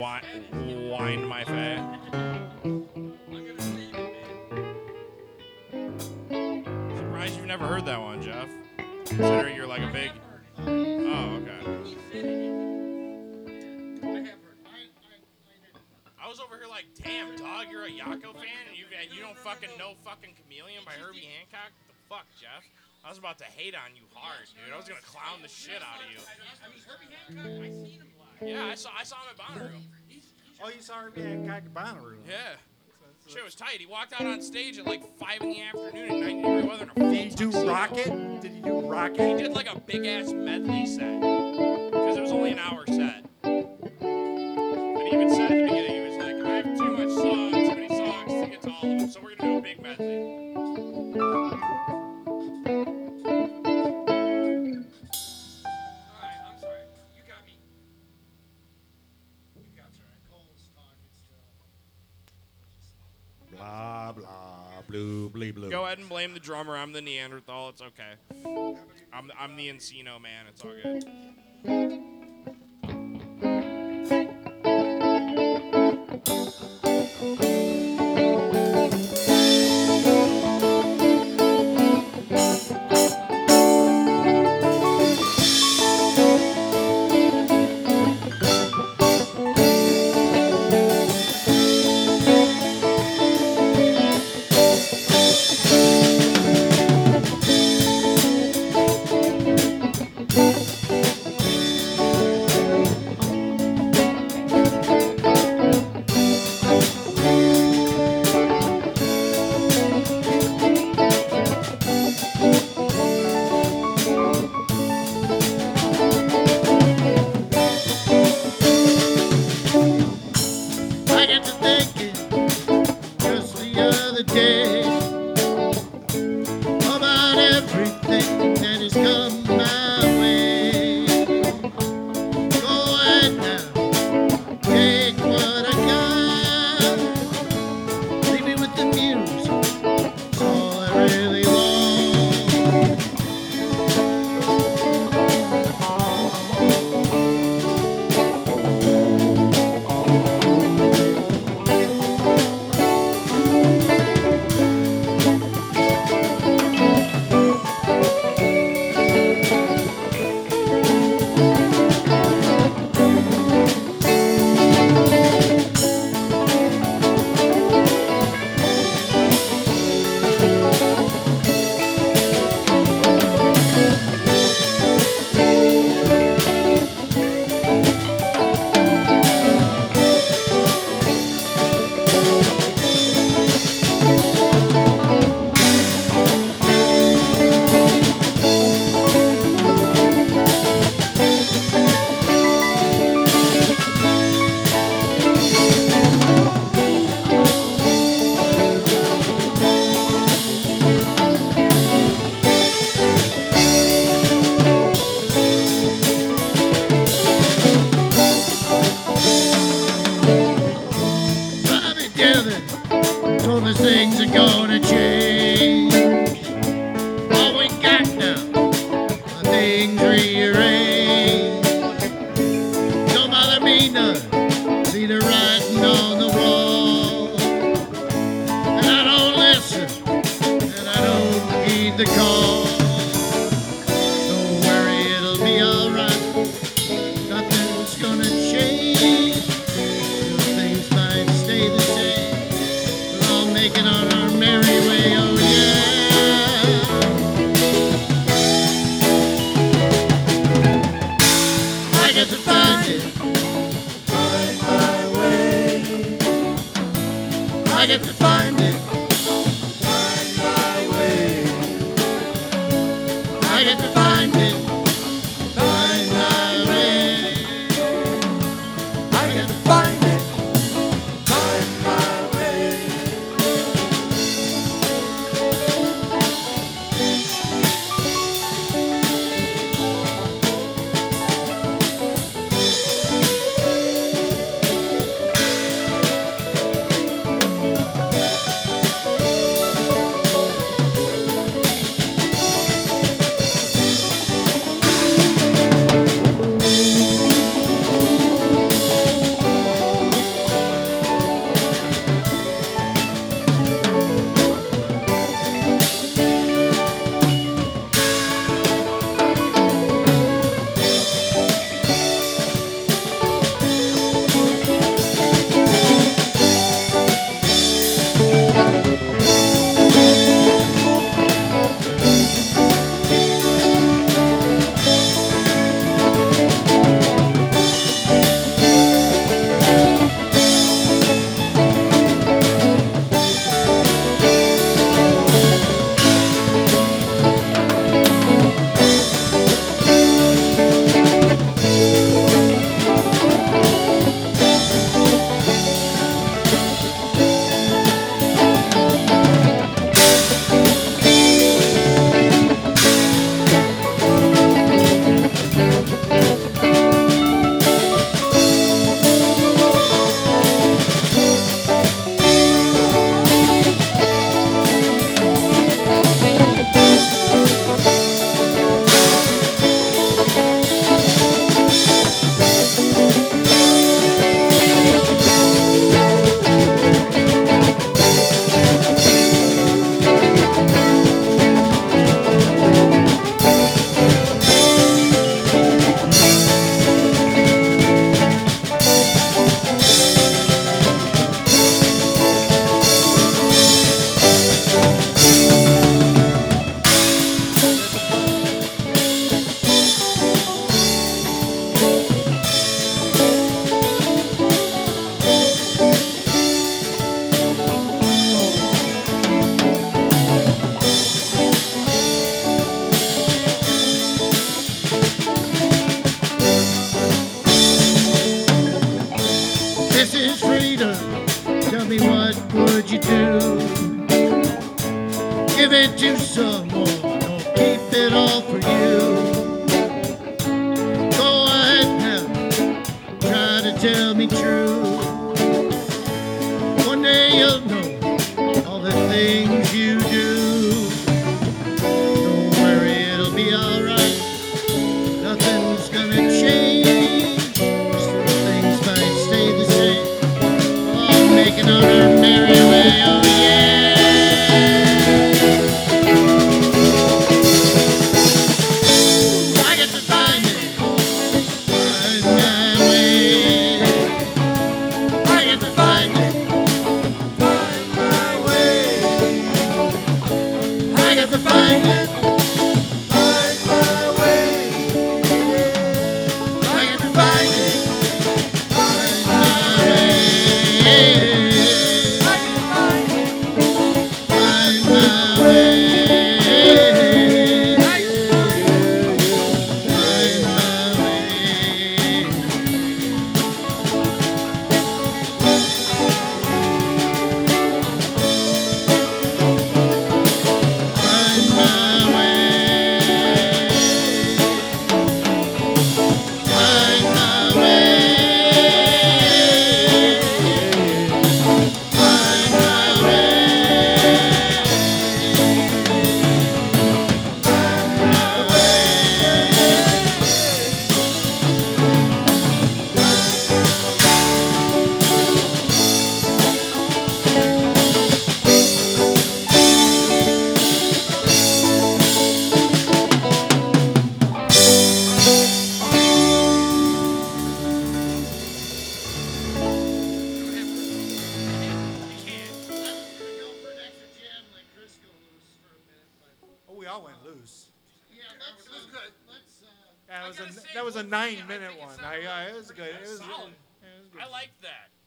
Wind my face. Surprised you've never heard that one, Jeff. Considering you're like a big. Oh, okay. I was over here like, damn, dog, you're a Yako fan, and you don't fucking know fucking Chameleon by Herbie Hancock? What the fuck, Jeff? I was about to hate on you hard, dude. I was gonna clown the shit out of you. Herbie Hancock, I seen him live. Yeah, I saw him at Bonnaroo. Oh, you saw Herbie Hancock at Bonnaroo? Yeah. Shit was tight. He walked out on stage at like 5 in the afternoon in 90-degree weather in a full Did he do tuxedo. Rocket? Did he do Rocket? He did like a big-ass medley set. Because it was only an hour set. And he even said at the beginning, he was like, I have too many songs to get to all of them, so we're going to do a big medley. Blah, blah, blue, blee, blue. Go ahead and blame the drummer. I'm the Neanderthal. It's okay. I'm the Encino man. It's all good. I got to thinking just the other day about everything that has come my way. Go ahead now, take what I got, leave me with the music, it's all I really want. Bobby Dylan told us things are gonna change. All we got now are things rearranged. Don't bother me none, see the writing on the wall. And I don't listen, and I don't heed the call. Don't worry, it'll be alright. Nothing's gonna change. Things might stay the same. We're all making on our merry way, oh yeah. I got to find it, find my way. I got to find it, find my way. I got to find it, find my way. I got to find it, find my way. This is freedom. Tell me, what would you do? Give it to someone, or keep it all for you. Go ahead now, try to tell me true. One day you'll know all the things you do. Don't worry, it'll be alright. Nothing's gonna change. Still things might stay the same. All making on our merry way, oh yeah. I get to find it, find my way. I get to find it, find my way. I get to find it, find my way. I get to find it, find my way. I get to find it, find my way. I get to find it, find my find my way. Find my way. Find my Oh, we all went loose. Yeah, let's, good. Let's, Yeah, I gotta say, that was a once again, 9-minute I think one. it sounded It was good. It was solid. good. I liked that.